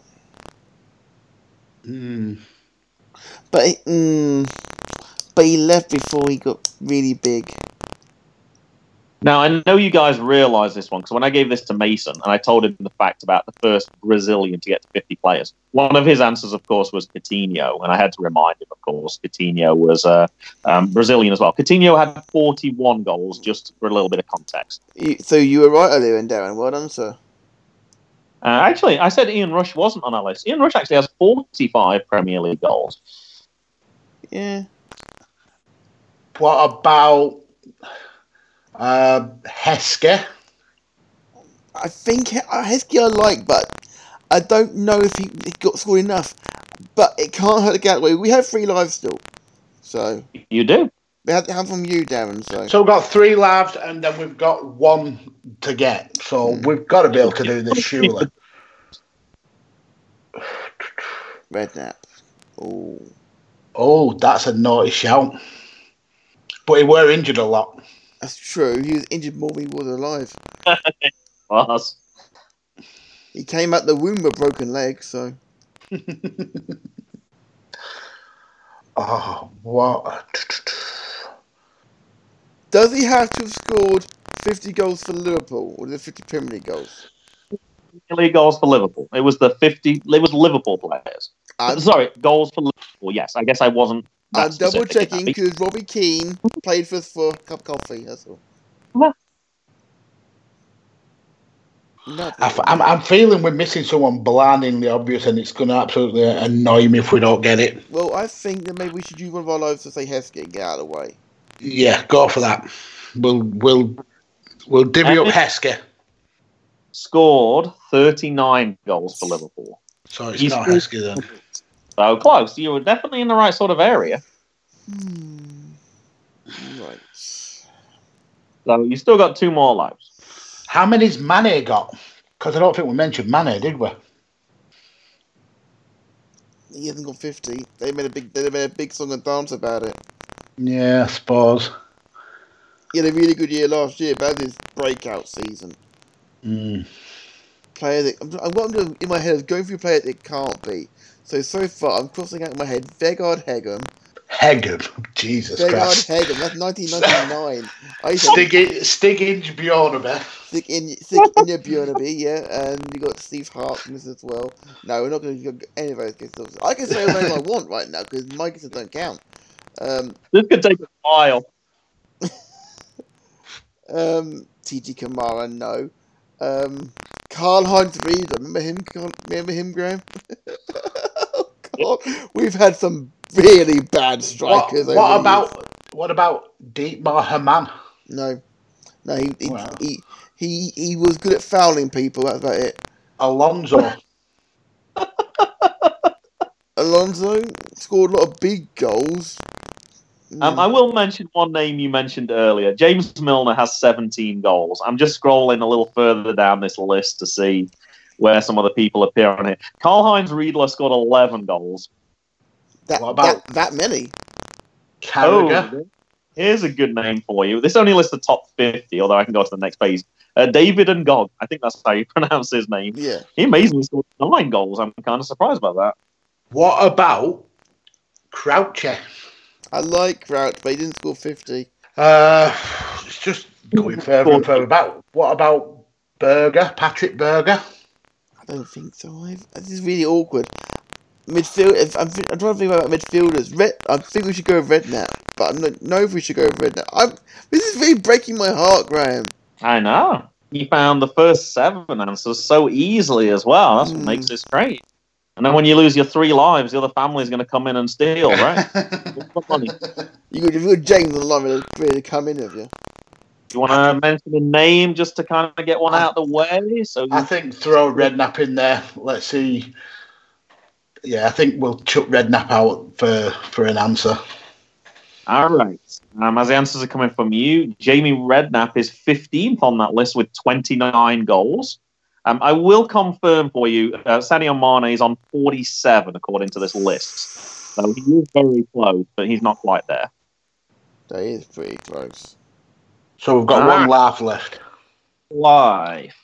Hmm. But he, mm, but he left before he got really big. Now, I know you guys realise this one, because when I gave this to Mason, and I told him the fact about the first Brazilian to get to fifty players, one of his answers, of course, was Coutinho, and I had to remind him, of course, Coutinho was uh, um, Brazilian as well. Coutinho had forty-one goals, just for a little bit of context. You, so you were right earlier, in Darren. Well done, sir. Uh, actually, I said Ian Rush wasn't on our list. Ian Rush actually has forty-five Premier League goals. Yeah. What about uh, Heskey? I think Heskey I like, but I don't know if he, he got scored enough. But it can't hurt to get away. We have three lives still. So, You do. we have to have from you, Darren. So, So we've got three lives and then we've got one to get. So we've got to be able to do this, surely. Redknapp. Oh. Oh, that's a naughty shout. But he were injured a lot. That's true. He was injured more than he was alive. Was. He came out the womb with a broken leg, so. Oh, what? Does he have to have scored fifty goals for Liverpool, or the fifty Premier League goals? Premier League goals for Liverpool. It was the fifty. It was Liverpool players. I'm, Sorry, goals for Liverpool. Yes, I guess I wasn't. that I'm double specific. checking because Robbie Keane played for us for a cup of coffee. That's all. Nothing. I f- I'm, I'm feeling we're missing someone blindingly obvious, and it's going to absolutely annoy me if we don't get it. Well, I think that maybe we should use one of our lives to say Heskett and get out of the way. Yeah, go for that. We'll we'll we'll divvy up Heskett. Scored thirty-nine goals for Liverpool. So it's He's not still- Heskett then. So close. You were definitely in the right sort of area. Hmm. Right. So you still got two more lives. How many's Mane got? Because I don't think we mentioned Mane, did we? He hasn't got fifty. They made a big. They made a big song and dance about it. Yeah, I suppose. He had a really good year last year, but that was his breakout season. Mm. Player that I'm, I'm, what I'm doing in my head is going through players that can't be. So so far, I'm crossing out in my head Vegard Hegem. Hegem, Jesus Vegard Christ. Hegem. That's nineteen ninety-nine. I used to Stig- Stigginge Bjornebe. stick in stick in your Bjornaby, yeah, and you got Steve Harkness as well. No, we're not going to go any of those guys. I can say whatever I want right now because my guesses don't count. Um, This could take a while. um, T G Kamara, no. Um, Karl Heinz Rieder, remember him? Carl- Remember him, Graham? Oh, God. We've had some really bad What, strikers. over what the about what about Dietmar Hamann? years. No, no. He he, Wow. he he he was good at fouling people. That's about it. Alonso. Alonso scored a lot of big goals. Um, I will mention one name you mentioned earlier. James Milner has seventeen goals. I'm just scrolling a little further down this list to see where some of the people appear on it. Karl-Heinz Riedler scored eleven goals. that, what about- that that many? Carragher. Oh, here's a good name for you. This only lists the top fifty, although I can go to the next page. Uh, David Ngog. I think that's how you pronounce his name. Yeah. He amazingly scored nine goals. I'm kind of surprised about that. What about Croucher? I like Crouch, but he didn't score fifty. Uh, it's just going further and further back. What about Berger? Patrick Berger? I don't think so. I've, this is really awkward. Midfield. If I'm, I'm trying to think about midfielders. Red, I think we should go with Redknapp, but I don't know if we should go with Redknapp. I'm, this is really breaking my heart, Graham. I know. You found the first seven answers so easily as well. That's what Hmm. makes this great. And then when you lose your three lives, the other family's going to come in and steal, right? What money? You got, you got James on the line ready ready to come in, have you? You want to mention a name just to kind of get one out of the way? So I think throw Redknapp in there. Let's see. Yeah, I think we'll chuck Redknapp out for, for an answer. All right. Um, as the answers are coming from you, Jamie Redknapp is fifteenth on that list with twenty-nine goals. Um, I will confirm for you, uh, Sadio Mane is on forty-seven according to this list. So he is very close, but he's not quite there. That is pretty close. So we've got Ah. one laugh left. Life.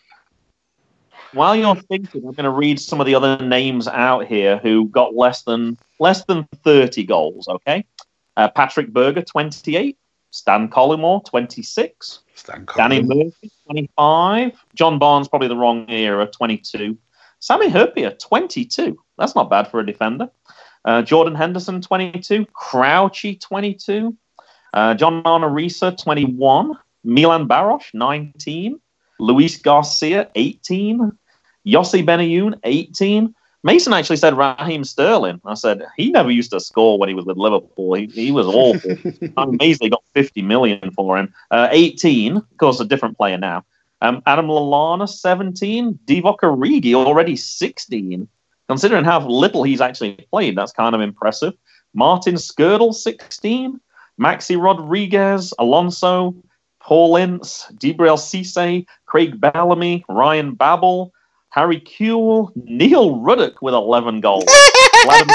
While you're thinking, I'm going to read some of the other names out here who got less than less than thirty goals. Okay, uh, Patrick Berger, twenty-eight. Stan Collymore, twenty-six. Stan Danny Collins. Murphy, twenty-five. John Barnes, probably the wrong era, twenty-two. Sammy Herpier, twenty-two. That's not bad for a defender. Uh, Jordan Henderson, twenty-two. Crouchy, twenty-two. Uh, John Arisa, twenty-one. Milan Baros, nineteen. Luis Garcia, eighteen. Yossi Benayoun, eighteen. Mason actually said Raheem Sterling. I said, he never used to score when he was with Liverpool. He, he was awful. I'm amazed they got fifty million for him. Uh, eighteen, of course, a different player now. Um, Adam Lallana, seventeen. Divock Origi, already sixteen. Considering how little he's actually played, that's kind of impressive. Martin Skirtle, sixteen. Maxi Rodriguez, Alonso, Paul Ince, Debriel Cisse, Craig Bellamy, Ryan Babel, Harry Kewell, Neil Ruddock with eleven goals. Vladimir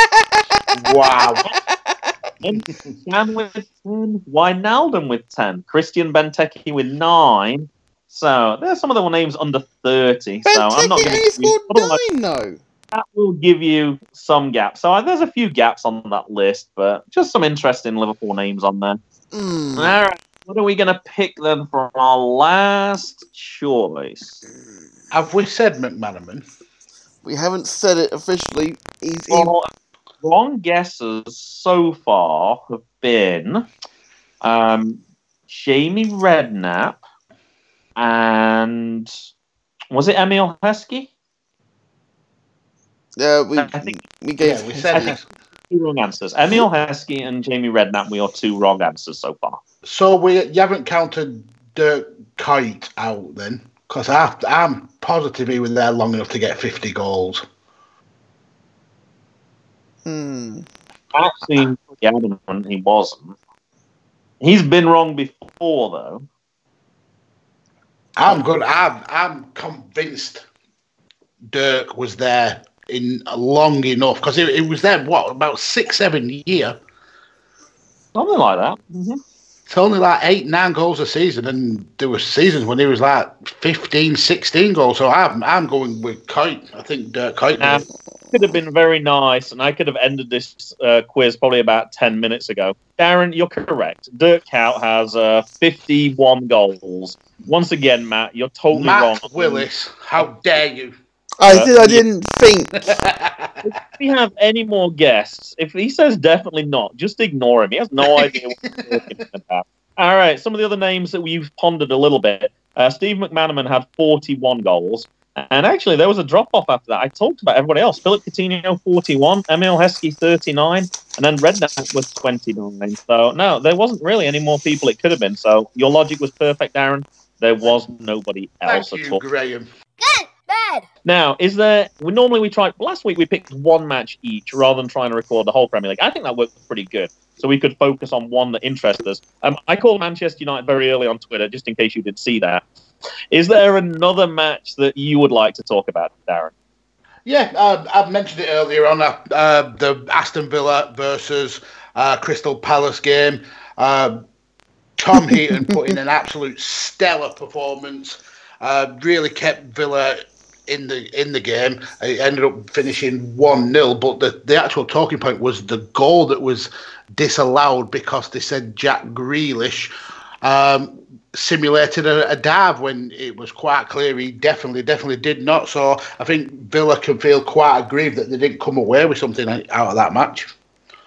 Wow. Stan with ten, Wijnaldum with ten, Christian Benteke with nine. So there's some of the names under thirty. So I'm not Benteke going only scored to. nine, though. That will give you some gaps. So uh, there's a few gaps on that list, but just some interesting Liverpool names on there. Mm. All right, what are we going to pick then for our last choice? Have we said McManaman? We haven't said it officially. He's, he, Well, wrong guesses so far have been um, Jamie Redknapp and Was it Emil Heskey? Uh, we I think we gave. Yeah, we said I it. think two wrong answers. Emil Heskey and Jamie Redknapp were your two wrong answers so far. So we you haven't counted Dirk Kuyt out then? Because I'm positive he was there long enough to get fifty goals. Hmm. I seem pretty adamant he wasn't. He's been wrong before, though. I'm good. I'm I'm convinced Dirk was there in long enough because he, he was there what about six, seven years. Something like that. Mm-hmm. It's only like eight, nine goals a season, and there were seasons when he was like fifteen, sixteen goals. So I'm I'm going with Kuyt. I think Dirk Kuyt. Um, could have been very nice, and I could have ended this uh, quiz probably about ten minutes ago. Darren, you're correct. Dirk Kuyt has uh, fifty-one goals. Once again, Matt, you're totally Matt wrong. Willis, how dare you? I Uh, said I yeah. didn't think. If we have any more guests, if he says definitely not, just ignore him. He has no idea what we're talking about. All right, some of the other names that we've pondered a little bit. Uh, Steve McManaman had forty-one goals. And actually, there was a drop-off after that. I talked about everybody else. Philip Coutinho, forty-one. Emil Heskey, thirty-nine. And then Redknapp was twenty-nine. So, no, there wasn't really any more people it could have been. So, your logic was perfect, Darren. There was nobody else Thank at you, all. Graham. Good. Bad. Now, is there... We normally we tried... Last week, we picked one match each rather than trying to record the whole Premier League. I think that worked pretty good. So we could focus on one that interests us. Um, I called Manchester United very early on Twitter, just in case you did see that. Is there another match that you would like to talk about, Darren? Yeah, uh, I've mentioned it earlier on uh, uh, the Aston Villa versus uh, Crystal Palace game. Uh, Tom Heaton put in an absolute stellar performance. Uh, really kept Villa in the in the game. It ended up finishing one nil, but the, the actual talking point was the goal that was disallowed because they said Jack Grealish um, simulated a, a dive when it was quite clear he definitely, definitely did not. So I think Villa can feel quite aggrieved that they didn't come away with something out of that match.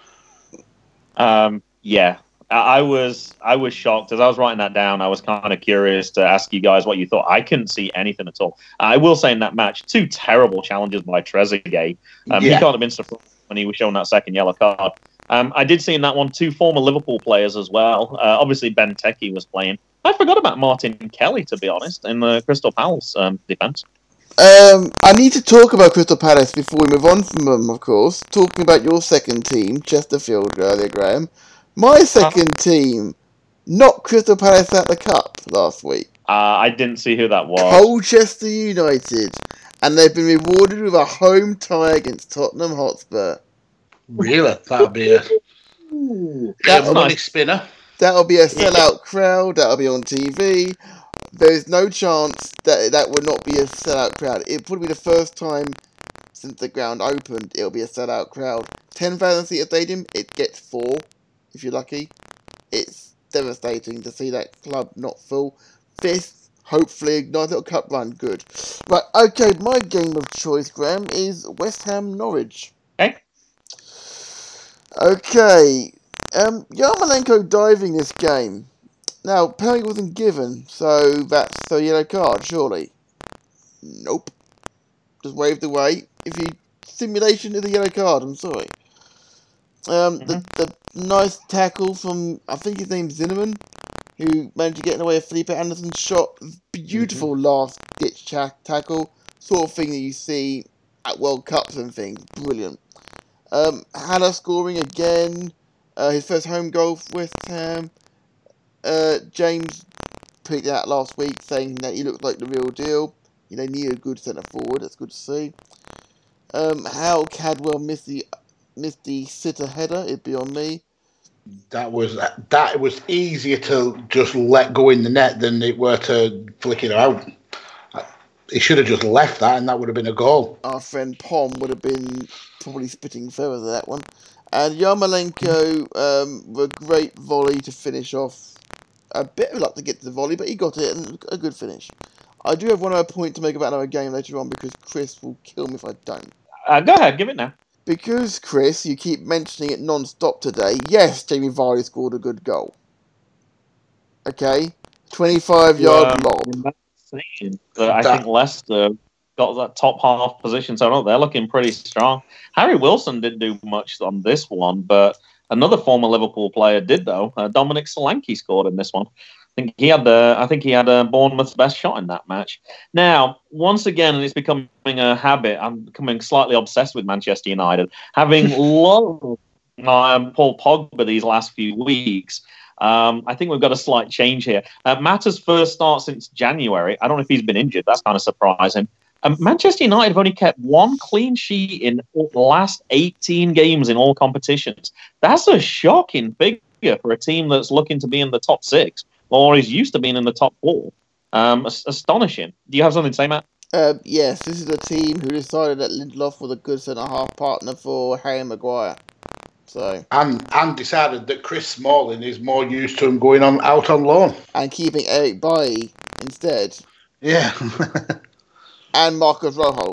Um, yeah, I, I was I was shocked as I was writing that down. I was kind of curious to ask you guys what you thought. I couldn't see anything at all. I will say in that match, two terrible challenges by Trezeguet. Um, Yeah. He can't have been surprised when he was shown that second yellow card. Um, I did see in that one two former Liverpool players as well. Uh, obviously, Ben Teke was playing. I forgot about Martin Kelly, to be honest, in the Crystal Palace um, defence. Um, I need to talk about Crystal Palace before we move on from them, of course. Talking about your second team, Chesterfield, earlier, Graham. My second team knocked Crystal Palace out the cup last week. Uh, I didn't see who that was. Colchester United. And they've been rewarded with a home tie against Tottenham Hotspur. Really? That'll be a, That's a money nice. spinner. That'll be a sellout crowd. That'll be on T V. There's no chance that that would not be a sellout crowd. It'll probably be the first time since the ground opened it'll be a sellout crowd. ten thousand seat stadium, it gets four, if you're lucky. It's devastating to see that club not full. Fifth, hopefully, nice little cup run, good. Right, okay, my game of choice, Graham, is West Ham Norwich. Okay. Okay, um, Yarmolenko diving this game. Now, penalty wasn't given, so that's a yellow card, surely. Nope. Just waved away. If you simulation is a yellow card, I'm sorry. Um, the, the nice tackle from, I think his name's Zinnemann, who managed to get in the way of Felipe Anderson's shot. Beautiful mm-hmm. last ditch cha- tackle, sort of thing that you see at World Cups and things. Brilliant. Um, Haller scoring again. Uh, his first home goal for West Ham. Uh, James tweeted out last week saying that he looked like the real deal. You know, need a good centre forward. That's good to see. Um, how Cadwell missed the missed the sitter header. It'd be on me. That was that was easier to just let go in the net than it were to flick it out. He should have just left that, and that would have been a goal. Our friend Pom would have been probably spitting further than that one. And Yarmolenko, um, a great volley to finish off. A bit of luck to get to the volley, but he got it, and a good finish. I do have one other point to make about another game later on, because Chris will kill me if I don't. Uh, go ahead, give it now. Because, Chris, you keep mentioning it non-stop today, yes, Jamie Vardy scored a good goal. Okay? twenty-five yard Um, lob. saying that I That- think Leicester got that top half position, so no, they're looking pretty strong. Harry Wilson didn't do much on this one, but another former Liverpool player did though. Uh, Dominic Solanke scored in this one. I think he had the. I think he had uh, Bournemouth's best shot in that match. Now, once again, and it's becoming a habit. I'm becoming slightly obsessed with Manchester United, having loved um, Paul Pogba these last few weeks. Um, I think we've got a slight change here. Uh, Mata's first start since January. I don't know if he's been injured. That's kind of surprising. Um, Manchester United have only kept one clean sheet in the last eighteen games in all competitions. That's a shocking figure for a team that's looking to be in the top six, or is used to being in the top four. Um, astonishing. Do you have something to say, Matt? Uh, yes, this is a team who decided that Lindelof was a good centre-half partner for Harry Maguire. So And and decided that Chris Smalling is more used to him going on out on loan. and keeping Eric Bailly instead, Yeah. and Marcus Rojo.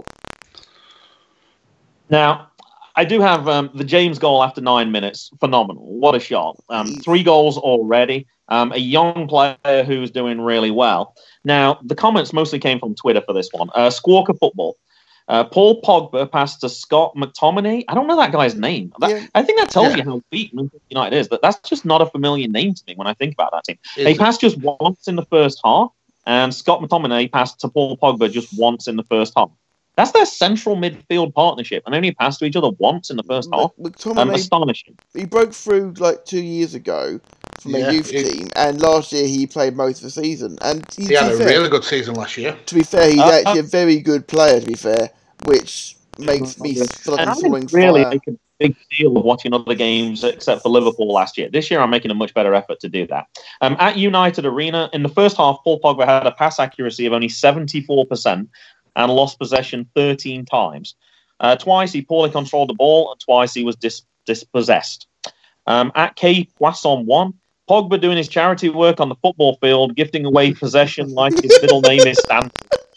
Now, I do have um, the James goal after nine minutes. Phenomenal. What a shot. Um, three goals already. Um, a young player who's doing really well. Now, the comments mostly came from Twitter for this one. Uh, Squawker Football. Uh, Paul Pogba passed to Scott McTominay. I don't know that guy's name. That, Yeah. I think that tells Yeah. you how weak Manchester United is. That that's just not a familiar name to me when I think about that team. Is They it? passed just once in the first half, and Scott McTominay passed to Paul Pogba just once in the first half. That's their central midfield partnership, and only passed to each other once in the first half. Um, McTominay, astonishing. he broke through like two years ago from Yeah, a youth he- team, and last year he played most of the season. And he, He to, had be a fair, really good season last year. to be fair, he's Uh, actually a very good player. To be fair, which makes me feel like And I'm I throwing didn't really fire. make a big deal of watching other games except for Liverpool last year. This year, I'm making a much better effort to do that. Um, at United Arena, in the first half, Paul Pogba had a pass accuracy of only seventy-four percent and lost possession thirteen times. Uh, twice he poorly controlled the ball, and twice he was dis- dispossessed. Um, at K Poisson one, Pogba doing his charity work on the football field, gifting away possession like his middle name is Stanley.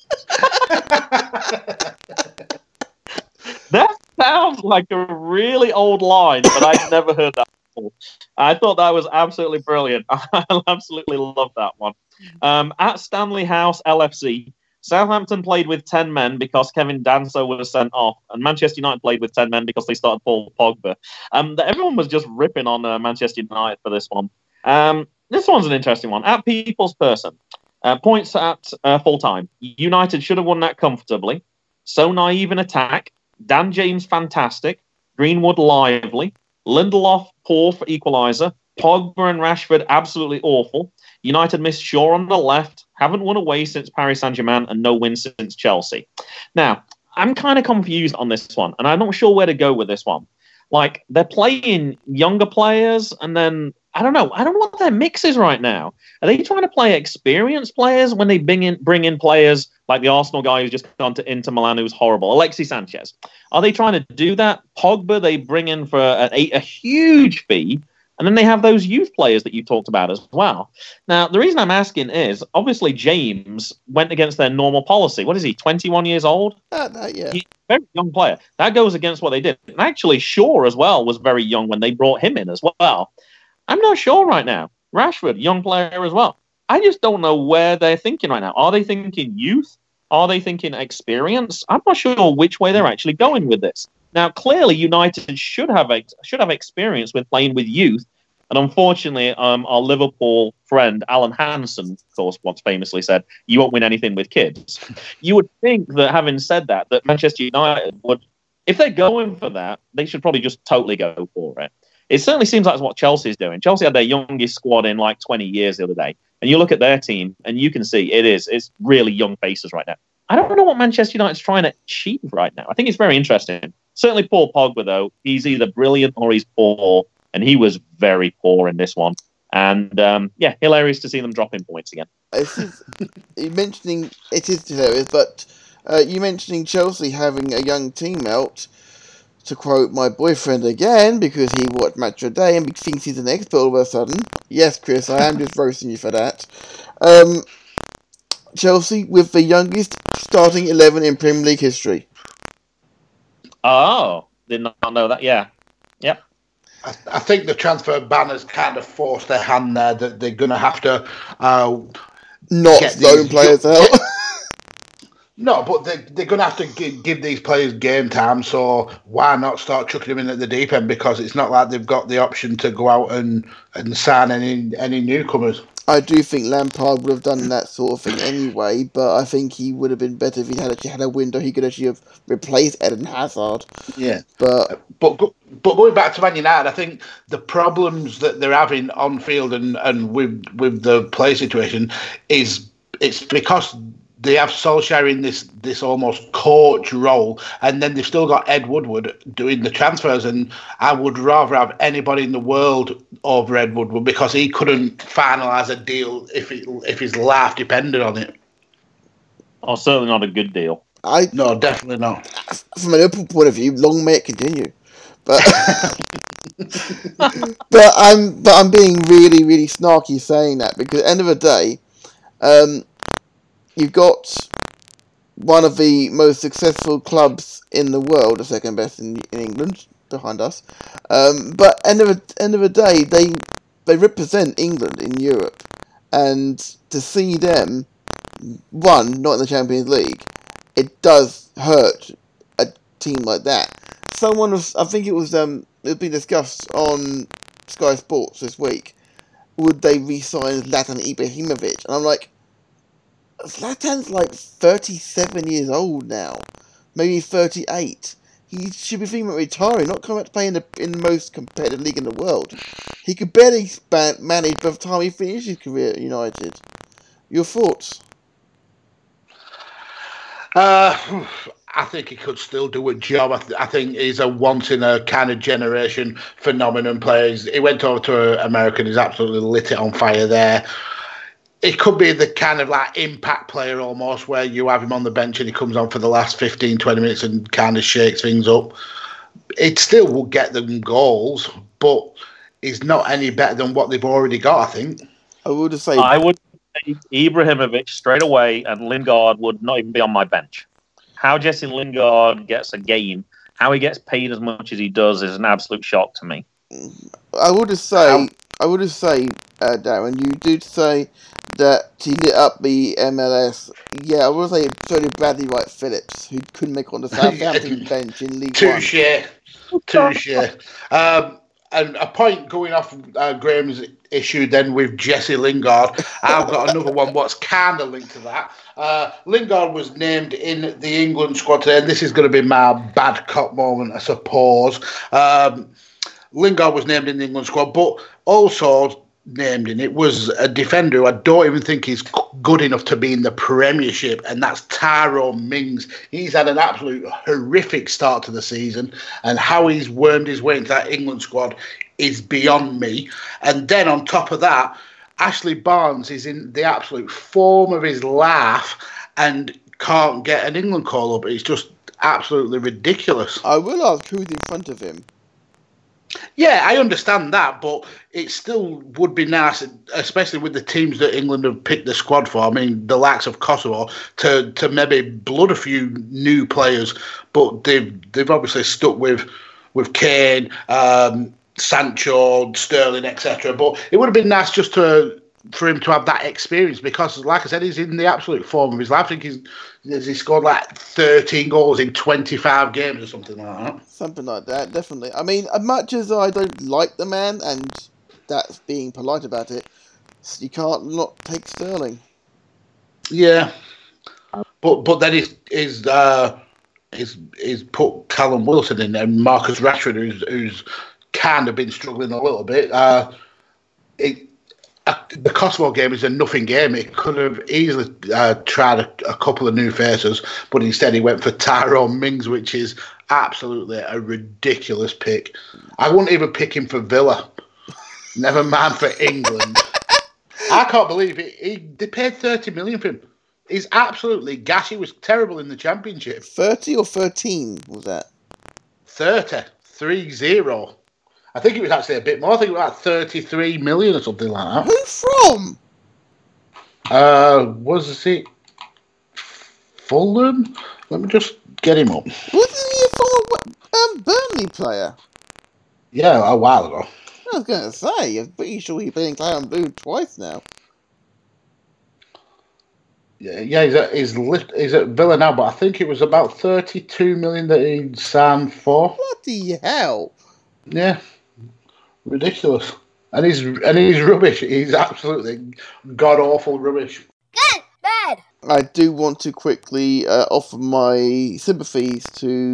That sounds like a really old line, but I'd never heard that before. I thought that was absolutely brilliant. I absolutely love that one. Um, at Stanley House L F C, Southampton played with ten men because Kevin Danso was sent off, and Manchester United played with ten men because they started Paul Pogba. Um, everyone was just ripping on uh, Manchester United for this one. Um, this one's an interesting one. At People's Person, uh, points at uh, full time. United should have won that comfortably. So naive in attack. Dan James, fantastic. Greenwood, lively. Lindelof, poor for equaliser. Pogba and Rashford, absolutely awful. United missed Shaw on the left. Haven't won away since Paris Saint-Germain and no win since Chelsea. Now, I'm kind of confused on this one, and I'm not sure where to go with this one. Like, they're playing younger players, and then, I don't know. I don't know what their mix is right now. Are they trying to play experienced players when they bring in, bring in players like the Arsenal guy who's just gone to Inter Milan who's horrible, Alexis Sanchez? Are they trying to do that? Pogba, they bring in for a, a, a huge fee, and then they have those youth players that you talked about as well. Now, the reason I'm asking is, obviously, James went against their normal policy. What is he, twenty-one years old? That, that, yeah. He's a very young player. That goes against what they did. And actually, Shaw as well was very young when they brought him in as well. I'm not sure right now. Rashford, young player as well. I just don't know where they're thinking right now. Are they thinking youth? Are they thinking experience? I'm not sure which way they're actually going with this. Now, clearly, United should have ex- should have experience with playing with youth. And unfortunately, um, our Liverpool friend, Alan Hansen, of course, once famously said, you won't win anything with kids. You would think that having said that, that Manchester United would, if they're going for that, they should probably just totally go for it. It certainly seems like it's what Chelsea's doing. Chelsea had their youngest squad in like twenty years the other day. And you look at their team, and you can see it is it's really young faces right now. I don't know what Manchester United's trying to achieve right now. I think it's very interesting. Certainly Paul Pogba, though, he's either brilliant or he's poor. And he was very poor in this one. And, um, yeah, hilarious to see them dropping points again. This is, you mentioning it is hilarious, but uh, you mentioning Chelsea having a young team out, to quote my boyfriend again, because he watched Match of the Day and thinks he's an expert all of a sudden. Yes, Chris, I am just roasting you for that. Um, Chelsea with the youngest starting eleven in Premier League history. Oh, did not know that. Yeah. Yep. I, I think the transfer ban has kind of forced their hand there that they're going to have to uh, Not get loan these players young- out. No, but they, they're going to have to give, give these players game time, so why not start chucking them in at the deep end? Because it's not like they've got the option to go out and, and sign any any newcomers. I do think Lampard would have done that sort of thing anyway, but I think he would have been better if he had actually had a window he could actually have replaced Eden Hazard. Yeah. But But go, but going back to Man United, I think the problems that they're having on field and, and with with the play situation is it's because they have Solskjaer in this this almost coach role, and then they've still got Ed Woodward doing the transfers. And I would rather have anybody in the world over Ed Woodward because he couldn't finalise a deal if it, if his life depended on it. Oh, certainly not a good deal. I, No, definitely not. from a Liverpool point of view, long may it continue. But but I'm but I'm being really really snarky saying that because at the end of the day, um, you've got one of the most successful clubs in the world, the second best in, in England, behind us. Um, but end of the end of the day, they they represent England in Europe, and to see them one not in the Champions League, it does hurt a team like that. Someone was, I think it was, um, it was being discussed on Sky Sports this week. Would they re-sign Zlatan Ibrahimovic? And I'm like, Zlatan's like thirty-seven years old now, maybe thirty-eight. He should be thinking about retiring, not coming back to play in the in the most competitive league in the world. He could barely span, manage by the time he finished his career at United. Your thoughts? Uh, I think he could still do a job. I, th- I think he's a once in a kind of generation phenomenon player. He's, he went over to America and he's absolutely lit it on fire there. It could be the kind of like impact player almost where you have him on the bench and he comes on for the last fifteen, twenty minutes and kind of shakes things up. It still will get them goals, but he's not any better than what they've already got, I think. I would just say I would say Ibrahimovic straight away, and Lingard would not even be on my bench. How Jesse Lingard gets a game, how he gets paid as much as he does, is an absolute shock to me. I would just say, I would just say, uh, Darren, you did say that he lit up the M L S. Yeah, I would say so did Bradley Wright Phillips, who couldn't make on the Southampton bench in League One. Touche. Touche. Um, and a point going off uh, Graham's issue then with Jesse Lingard, I've got another one what's kind of linked to that. Uh, Lingard was named in the England squad today, and this is going to be my bad cop moment, I suppose. Um, Lingard was named in the England squad, but also named in it was a defender who I don't even think is good enough to be in the Premiership, and that's Tyrone Mings. He's had an absolute horrific start to the season, and how he's wormed his way into that England squad is beyond me. And then on top of that, Ashley Barnes is in the absolute form of his life and can't get an England call up. It's just absolutely ridiculous. I will ask who's in front of him. Yeah, I understand that, but it still would be nice, especially with the teams that England have picked the squad for. I mean, the likes of Kosovo, to to maybe blood a few new players, but they've they've obviously stuck with with Kane, um, Sancho, Sterling, et cetera. But it would have been nice just to for him to have that experience because, like I said, he's in the absolute form of his life. I think he's he scored like thirteen goals in twenty-five games or something like that. Something like that, definitely. I mean, as much as I don't like the man, and that's being polite about it, you can't not take Sterling. Yeah, but but then he's is uh, he's he's put Callum Wilson in and Marcus Rashford, who's who's kind of been struggling a little bit. Uh, it, uh, the Kosovo game is a nothing game. It could have easily uh, tried a, a couple of new faces, but instead he went for Tyrone Mings, which is absolutely a ridiculous pick. I wouldn't even pick him for Villa. Never mind for England. I can't believe it. He, they paid thirty million for him. He's absolutely gash. He was terrible in the Championship. thirty or thirteen was that? thirty. three zero. I think it was actually a bit more. I think it was like thirty-three million or something like that. Who from? Uh, was it Fulham? Let me just get him up. Wasn't he a former um, Burnley player? Yeah, a while ago. I was going to say, I'm pretty sure he's playing Claret and Blue twice now. Yeah, yeah, he's at, he's, lit, he's at Villa now, but I think it was about thirty-two million that he signed for. Bloody hell! Yeah, ridiculous. And he's and he's rubbish. He's absolutely god awful rubbish. Good, bad. I do want to quickly uh, offer my sympathies to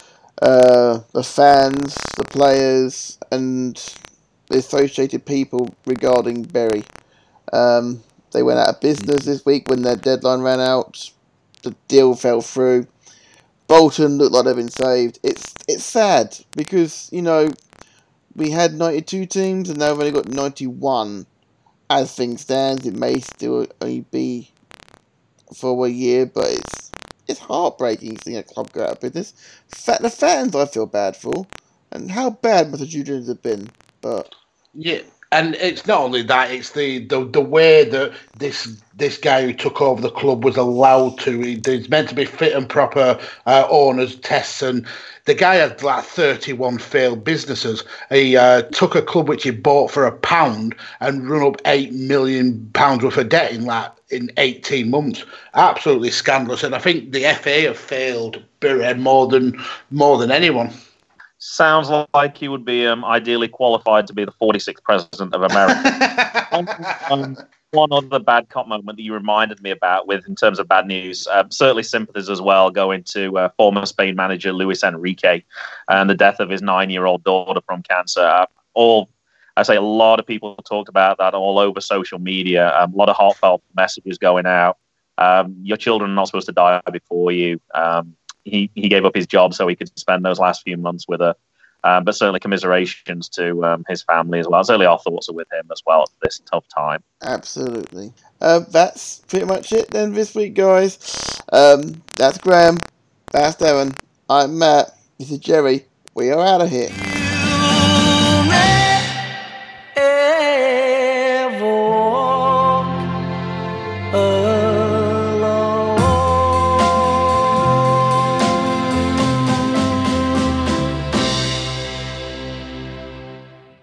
uh, the fans, the players, and the associated people regarding Bury. Um, they went out of business this week when their deadline ran out. The deal fell through. Bolton looked like they've been saved. It's it's sad because, you know, we had ninety-two teams and now we've only got ninety-one. As things stand, it may still only be for a year, but it's it's heartbreaking seeing a club go out of business. Fa- the fans I feel bad for, and how bad must the Julians have been, but... Yeah, and it's not only that; it's the, the, the way that this this guy who took over the club was allowed to. He, he's meant to be fit and proper uh, owners tests, and the guy had like thirty-one failed businesses. He uh, took a club which he bought for a pound and run up eight million pounds worth of debt in like in eighteen months. Absolutely scandalous, and I think the F A have failed Bury more than more than anyone. Sounds like he would be um, ideally qualified to be the forty-sixth president of America. um, um, one other bad cop moment that you reminded me about with in terms of bad news, um, certainly sympathies as well going to uh, former Spain manager Luis Enrique and the death of his nine-year-old daughter from cancer. Uh, all, I say a lot of people talked about that all over social media, um, a lot of heartfelt messages going out. Um, your children are not supposed to die before you. Um, He he gave up his job so he could spend those last few months with her. Um, but certainly commiserations to um, his family as well. Certainly our thoughts are with him as well at this tough time. Absolutely. Uh, that's pretty much it then this week, guys. Um, that's Graham. That's Darren. I'm Matt. This is Jerry. We are out of here.